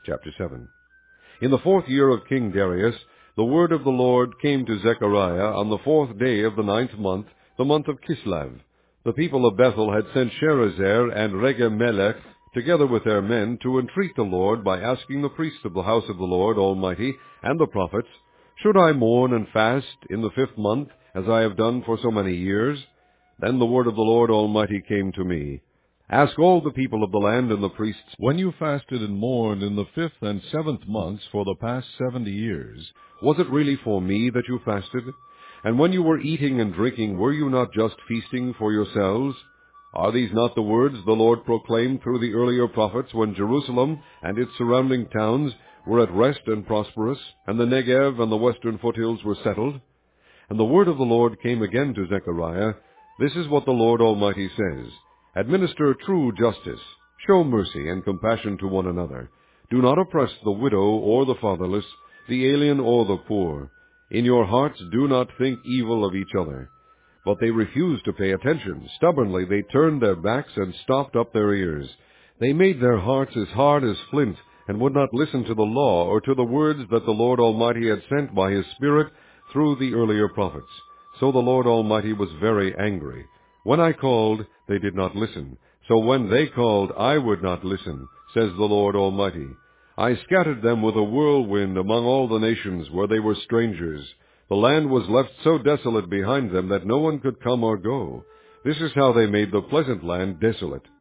Chapter 7. In the 4th year of King Darius, the word of the Lord came to Zechariah on the 4th day of the 9th month, the month of Kislev. The people of Bethel had sent Sherezer and Regem-melech, together with their men, to entreat the Lord by asking the priests of the house of the Lord Almighty and the prophets, "Should I mourn and fast in the 5th month, as I have done for so many years?" Then the word of the Lord Almighty came to me. Ask all the people of the land and the priests, When you fasted and mourned in the 5th and 7th months for the past 70 years, was it really for me that you fasted? And when you were eating and drinking, were you not just feasting for yourselves? Are these not the words the Lord proclaimed through the earlier prophets when Jerusalem and its surrounding towns were at rest and prosperous, and the Negev and the western foothills were settled? And the word of the Lord came again to Zechariah. This is what the Lord Almighty says. Administer true justice. Show mercy and compassion to one another. Do not oppress the widow or the fatherless, the alien or the poor. In your hearts do not think evil of each other. But they refused to pay attention. Stubbornly they turned their backs and stopped up their ears. They made their hearts as hard as flint, and would not listen to the law or to the words that the Lord Almighty had sent by His Spirit through the earlier prophets. So the Lord Almighty was very angry. When I called, they did not listen. So when they called, I would not listen, says the Lord Almighty. I scattered them with a whirlwind among all the nations where they were strangers. The land was left so desolate behind them that no one could come or go. This is how they made the pleasant land desolate.